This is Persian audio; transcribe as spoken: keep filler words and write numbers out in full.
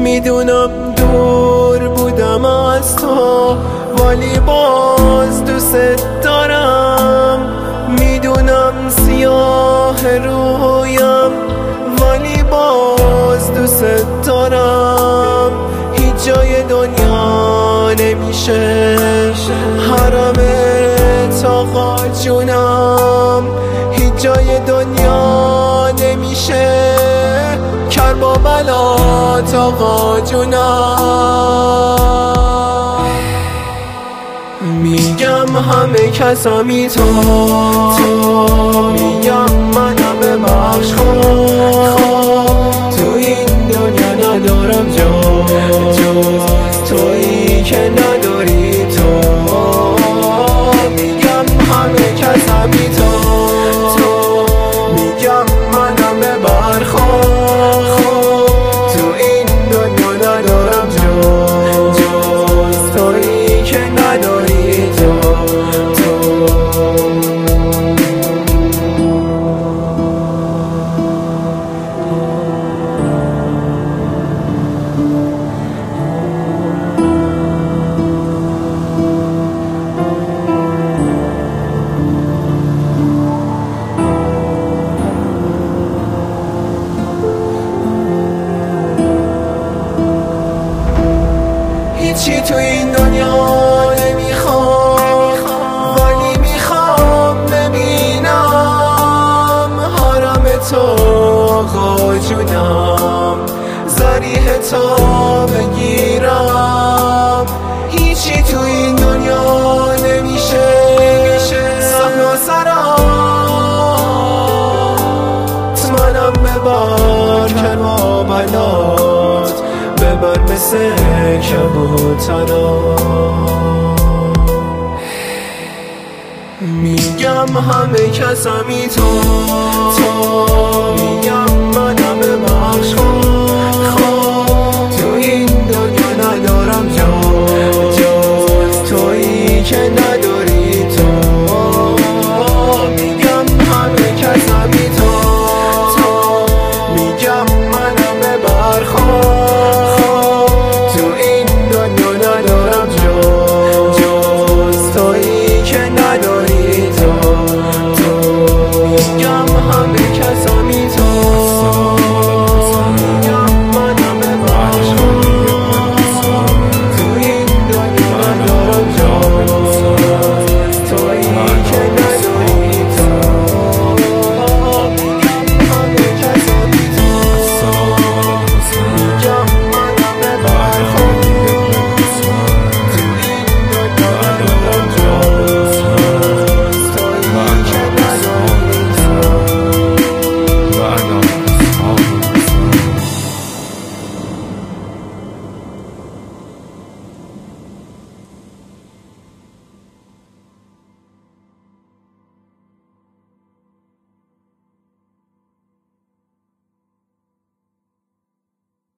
میدونم دور بودم از تو، ولی باز دوست دارم. میدونم سیاه رویم، ولی باز دوست دارم. هیچ جای دنیا نمیشه حرم آقا جونم، هیچ جای دنیا نمیشه کربابلات آقا جونم. میگم همه کسامی تو، میگم منم ببخش خود، تو این دنیا ندارم جز تویی که نداری تو. میگم همه کسامی تو، میگم منم ببر خود، تو این دنیا ندارم جز تویی که نداری تو. هیچی تو این دنیا نمیخوام، ولی میخوام ببینم حرم تو آقا جونم، ذریح تو بگیرم. هیچی تو این دنیا نمیشه صحن و سرات، منم ببر کربابلات، ببر مثل کبوترا. میگم همه کسامی تو، میگم